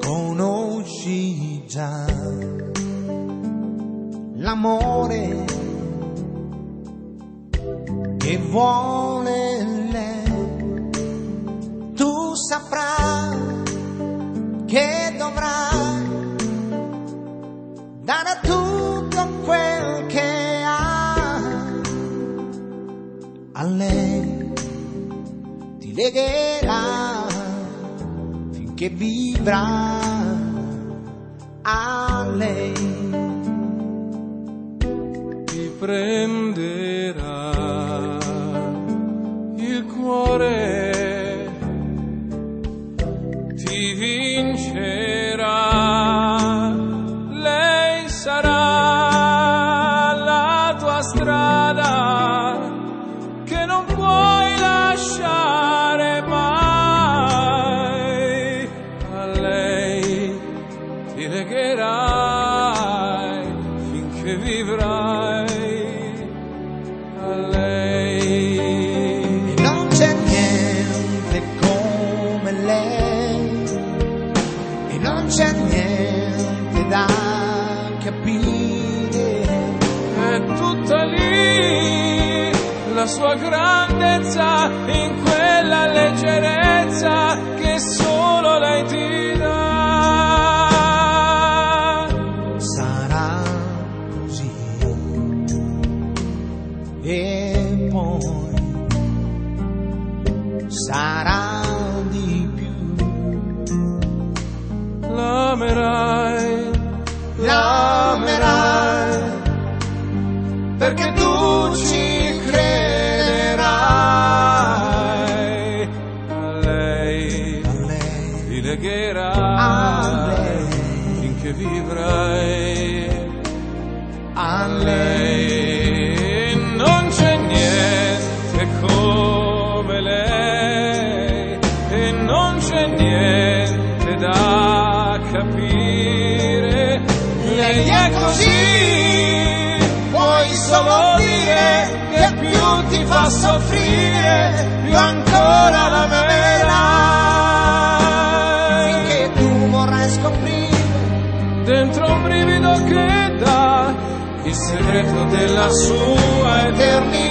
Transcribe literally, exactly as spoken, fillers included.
conosci già l'amore che vuole lei, tu saprai che dovrai dare tutto quel che hai a lei, ti legherà finché vivrà a lei, ti prenderà il cuore, ti vincerà, lei sarà la tua strada che non puoi lasciare mai, a lei ti legherai finché vivrai, a lei. E non c'è niente come lei, e non c'è niente da capire, È tutta lì la sua grandezza, in quella leggerezza che solo lei ti dà. sarà così e poi sarà di più, L'amerai, l'amerai perché tu ci crederai, a lei a lei, ti a legherai lei, finché vivrai, a lei. non c'è niente come lei e non c'è niente da capire, Lei è così, puoi solo dire che più ti fa soffrire, più ancora l'amerai, finché tu vorrai scoprire dentro un brivido che dà il segreto della sua eternità.